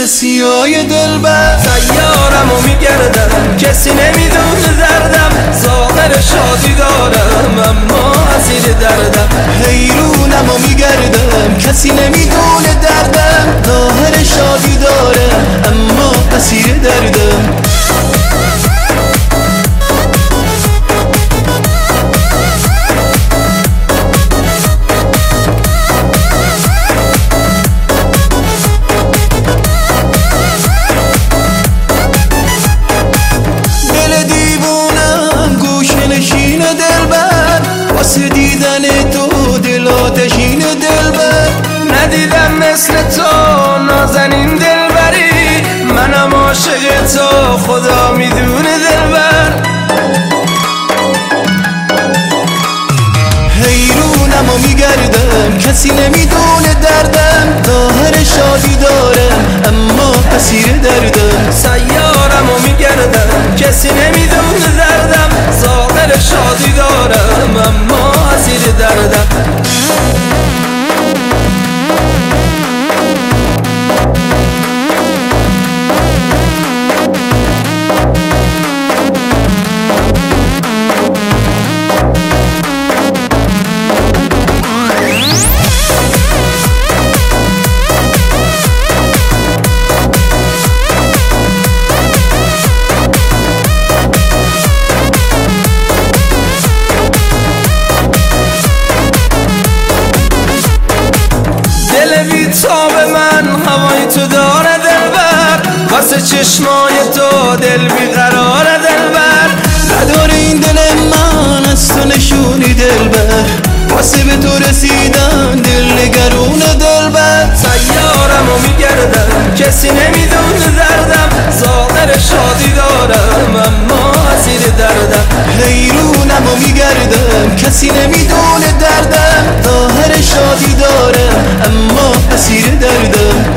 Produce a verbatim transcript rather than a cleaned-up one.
مثل سیای دلبر. سیارمو میگردم کسی نمیدونه دردم، ظاهر شادی دارم اما اسیر دردم. حیرونمو میگردم کسی نمیدونه دردم، ظاهر شادی دارم اما اسیر دردم. واسه دیدن تو دل آتشین دلبر. ندیدم مثل تو نازنین دلبری، منم عاشق تو خدا میدونه دلبر. حیرونمو میگردم کسی نمیدونه دردم، ظاهر شادی دارم اما اسیر دردم. سیارمو میگردم کسی نمیدونه دردم، ظاهر شادی دارم اما اسیر دردم. تاب من هوای تو داره دلبر، واسه چشمای تو دل بیقرار دلبر. نداره این دل من از تو نشونی دلبر، واسه به تو رسیدن دل نگرون دلبر. سیارمو میگردم کسی نمیدونه دردم، ظاهر شادی دارم اما اسیر دردم. حیرونمو میگردم کسی نمیدونه دردم، ظاهر شادی دارم اما اسیر دردم.